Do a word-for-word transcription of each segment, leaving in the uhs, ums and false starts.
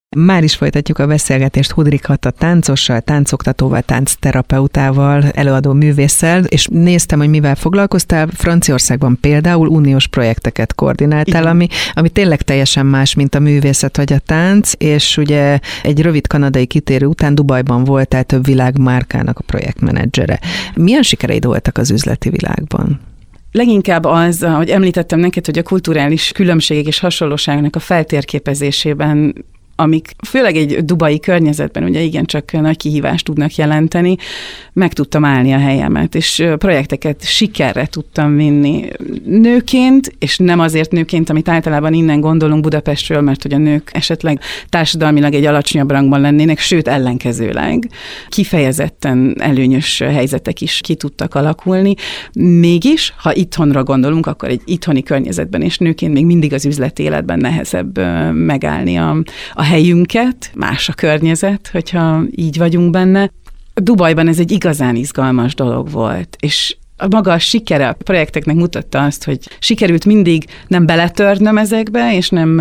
Már is folytatjuk a beszélgetést Hudrik Hata táncossal, táncoktatóval, táncterapeutával, előadó művésszel, és néztem, hogy mivel foglalkoztál. Franciaországban például uniós projekteket koordináltál, ami, ami tényleg teljesen más, mint a művészet vagy a tánc, és ugye egy rövid kanadai kitérő után Dubajban voltál több világmárkának a projektmenedzsere. Milyen sikereid voltak az üzleti világban? Leginkább az, ahogy említettem neked, hogy a kulturális különbségek és hasonlóságnak a feltérképezésében, amik főleg egy dubai környezetben ugye igencsak nagy kihívást tudnak jelenteni, meg tudtam állni a helyemet, és projekteket sikerre tudtam vinni nőként, és nem azért nőként, amit általában innen gondolunk Budapestről, mert hogy a nők esetleg társadalmilag egy alacsonyabb rangban lennének, sőt ellenkezőleg kifejezetten előnyös helyzetek is ki tudtak alakulni. Mégis, ha itthonra gondolunk, akkor egy itthoni környezetben és nőként még mindig az üzleti életben nehezebb megállni a, a helyünket, más a környezet, hogyha így vagyunk benne. Dubajban ez egy igazán izgalmas dolog volt, és a maga a sikere a projekteknek mutatta azt, hogy sikerült mindig nem beletörnöm ezekbe, és nem,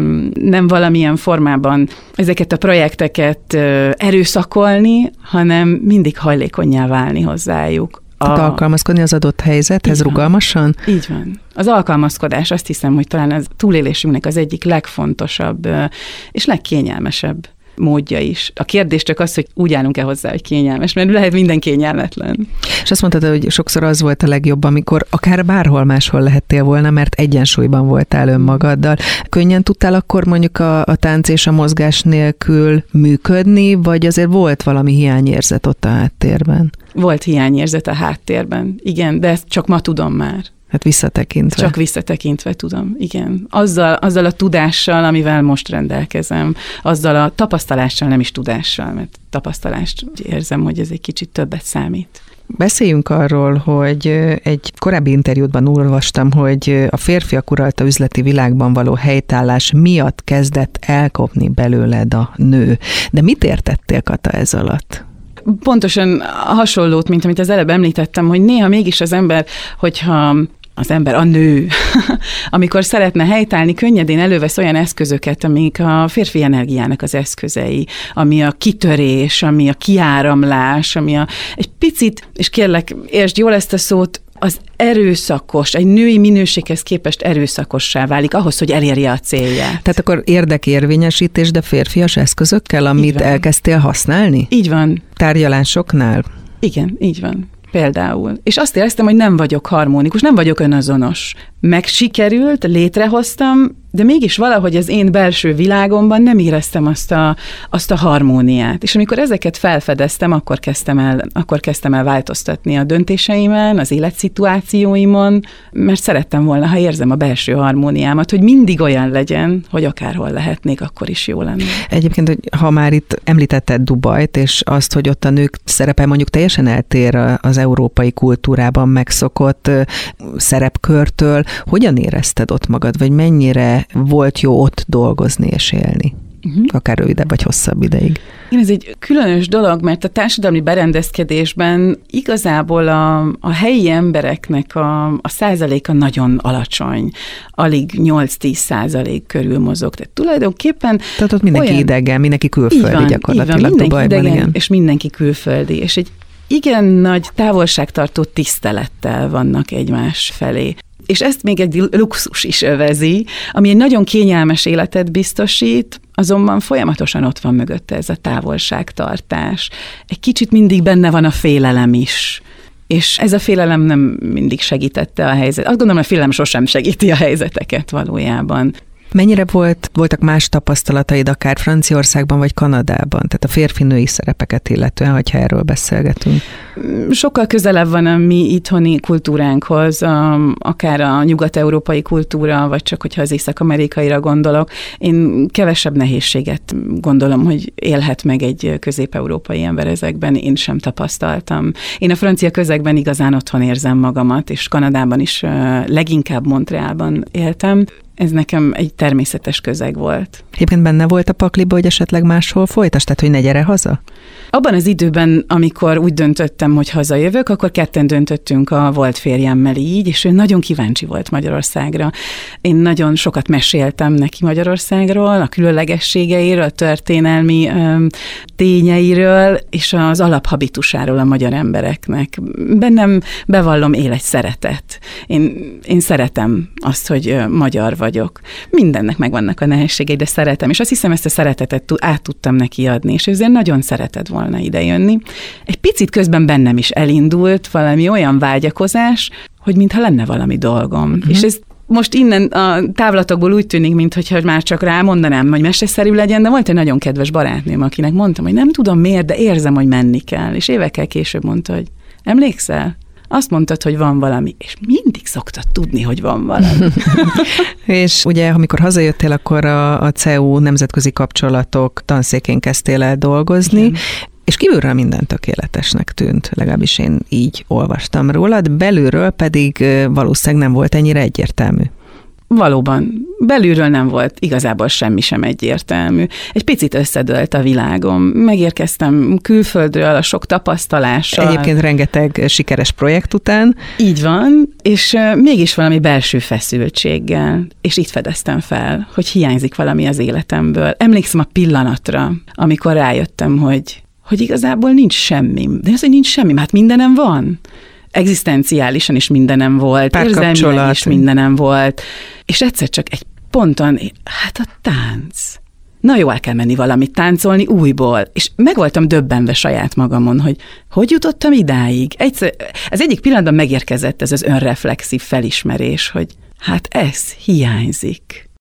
nem valamilyen formában ezeket a projekteket erőszakolni, hanem mindig hajlékonnyá válni hozzájuk. Tehát a... alkalmazkodni az adott helyzethez rugalmasan? Így van. Az alkalmazkodás, azt hiszem, hogy talán az túlélésünknek az egyik legfontosabb és legkényelmesebb módja is. A kérdés csak az, hogy úgy állunk-e hozzá, hogy kényelmes, mert lehet minden kényelmetlen. És azt mondtad, hogy sokszor az volt a legjobb, amikor akár bárhol máshol lehettél volna, mert egyensúlyban voltál önmagaddal. Könnyen tudtál akkor mondjuk a, a tánc és a mozgás nélkül működni, vagy azért volt valami hiányérzet ott a háttérben? Volt hiányérzet a háttérben, igen, de ezt csak ma tudom már. Hát visszatekintve. Csak visszatekintve tudom, igen. Azzal, azzal a tudással, amivel most rendelkezem, azzal a tapasztalással, nem is tudással, mert tapasztalást érzem, hogy ez egy kicsit többet számít. Beszéljünk arról, hogy egy korábbi interjútban olvastam, hogy a férfiak uralta üzleti világban való helytállás miatt kezdett elkopni belőled a nő. De mit értettél, Kata, ez alatt? Pontosan hasonlót, mint amit az előbb említettem, hogy néha mégis az ember, hogyha az ember, a nő, amikor szeretne helytállni, könnyedén elővesz olyan eszközöket, amik a férfi energiának az eszközei, ami a kitörés, ami a kiáramlás, ami a, egy picit, és kérlek, értsd jól ezt a szót, az erőszakos, egy női minőséghez képest erőszakossá válik ahhoz, hogy elérje a célját. Tehát akkor érdekérvényesítés, de férfias eszközökkel, amit elkezdtél használni? Így van. Tárgyalásoknál? Igen, így van. Például. És azt éreztem, hogy nem vagyok harmonikus, nem vagyok önazonos. Meg sikerült, létrehoztam, de mégis valahogy az én belső világomban nem éreztem azt a, azt a harmóniát. És amikor ezeket felfedeztem, akkor kezdtem el, akkor kezdtem el változtatni a döntéseimen, az életszituációimon, mert szerettem volna, ha érzem a belső harmóniámat, hogy mindig olyan legyen, hogy akárhol lehetnék, akkor is jó lenne. Egyébként, hogy ha már itt említetted Dubajt, és azt, hogy ott a nők szerepe mondjuk teljesen eltér az európai kultúrában megszokott szerepkörtől, hogyan érezted ott magad, vagy mennyire volt jó ott dolgozni és élni? Uh-huh. Akár rövidebb vagy hosszabb ideig. Igen, ez egy különös dolog, mert a társadalmi berendezkedésben igazából a, a helyi embereknek a, a százaléka nagyon alacsony. Alig nyolc-tíz százalék körül mozog. Tehát tulajdonképpen... Tehát ott mindenki olyan... idegen, mindenki külföldi van, gyakorlatilag van, mindenki Dubajban. Idegen, igen. És mindenki külföldi. És egy igen nagy távolságtartó tisztelettel vannak egymás felé. És ezt még egy luxus is övezi, ami egy nagyon kényelmes életet biztosít, azonban folyamatosan ott van mögötte ez a távolságtartás. Egy kicsit mindig benne van a félelem is. És ez a félelem nem mindig segítette a helyzetet. Azt gondolom, a félelem sosem segíti a helyzeteket valójában. Mennyire volt, voltak más tapasztalataid akár Franciaországban vagy Kanadában, tehát a férfi-női szerepeket illetően, hogyha erről beszélgetünk? Sokkal közelebb van a mi itthoni kultúránkhoz, akár a nyugat-európai kultúra, vagy csak hogyha az észak-amerikaira gondolok. Én kevesebb nehézséget gondolom, hogy élhet meg egy közép-európai ember ezekben, én sem tapasztaltam. Én a francia közegben igazán otthon érzem magamat, és Kanadában is leginkább Montrealban éltem. ez nekem egy természetes közeg volt. Egyébként benne volt a pakliba, hogy esetleg máshol folytasd, tehát hogy ne gyere haza? Abban az időben, amikor úgy döntöttem, hogy hazajövök, akkor ketten döntöttünk a volt férjemmel így, és ő nagyon kíváncsi volt Magyarországra. Én nagyon sokat meséltem neki Magyarországról, a különlegességeiről, a történelmi öm, tényeiről, és az alaphabitusáról a magyar embereknek. Bennem, bevallom, él egy szeretet. Én, én szeretem azt, hogy magyar vagyok. Mindennek megvannak a nehézségei, de szeretem, és azt hiszem, ezt a szeretetet át tudtam neki adni, és ezért nagyon szeretett volna idejönni. Egy picit közben bennem is elindult valami olyan vágyakozás, hogy mintha lenne valami dolgom. Uh-huh. És ez most innen a távlatokból úgy tűnik, mintha már csak rámondanám, hogy meseszerű legyen, de volt egy nagyon kedves barátnőm, akinek mondtam, hogy nem tudom miért, de érzem, hogy menni kell. És évekkel később mondta, hogy emlékszel? Azt mondtad, hogy van valami, és mindig szoktad tudni, hogy van valami. És ugye, amikor hazajöttél, akkor a, a cé e u nemzetközi kapcsolatok tanszékén kezdtél el dolgozni, igen. És kívülről minden tökéletesnek tűnt, legalábbis én így olvastam rólad, belülről pedig valószínűleg nem volt ennyire egyértelmű. Valóban, belülről nem volt igazából semmi sem egyértelmű. Egy picit összedőlt a világom. Megérkeztem külföldről a sok tapasztalással. Egyébként rengeteg sikeres projekt után. Így van, és mégis valami belső feszültséggel. És itt fedeztem fel, hogy hiányzik valami az életemből. Emlékszem a pillanatra, amikor rájöttem, hogy, hogy igazából nincs semmi. De az, hogy nincs semmi, hát mindenem van. Egzisztenciálisan is mindenem volt, érzelmileg is mindenem volt, és egyszer csak egy ponton, hát a tánc. Na jó, el kell menni valamit táncolni újból. És meg voltam döbbenve saját magamon, hogy hogy jutottam idáig. Egyszer, az egyik pillanatban megérkezett ez az önreflexív felismerés, hogy hát ez hiányzik.